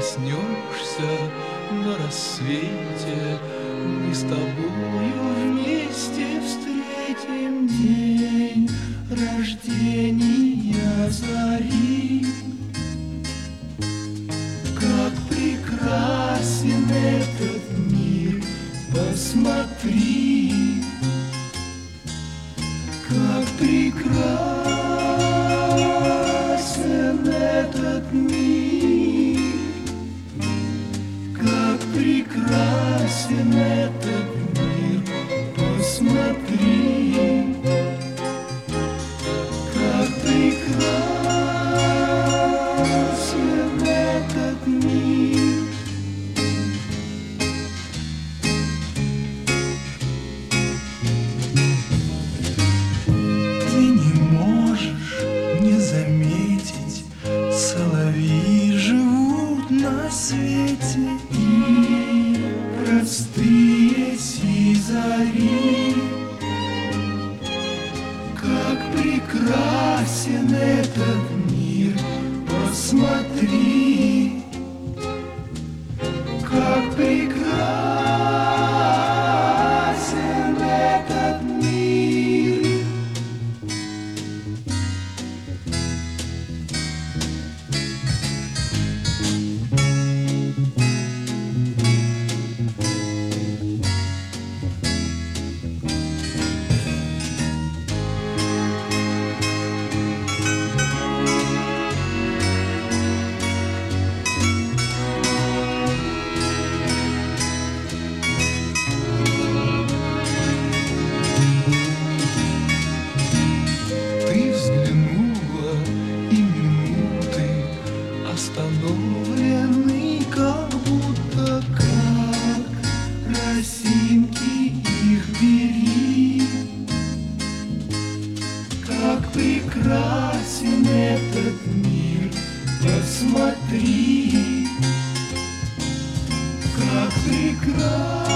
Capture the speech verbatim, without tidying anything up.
проснешься на рассвете, мы с тобою вместе встретим день рождения зари. Как прекрасен этот мир, посмотри, как прекрасен этот мир, как прекрасен этот мир, посмотри, как прекрасен этот мир. Ты не можешь не заметить, соловьи живут на свете, и простые сизари. Как прекрасен этот мир, посмотри, как прекрасен этот мир. Остановлены, как будто как росинки, их бери. Как прекрасен этот мир, посмотри, как прекрасен.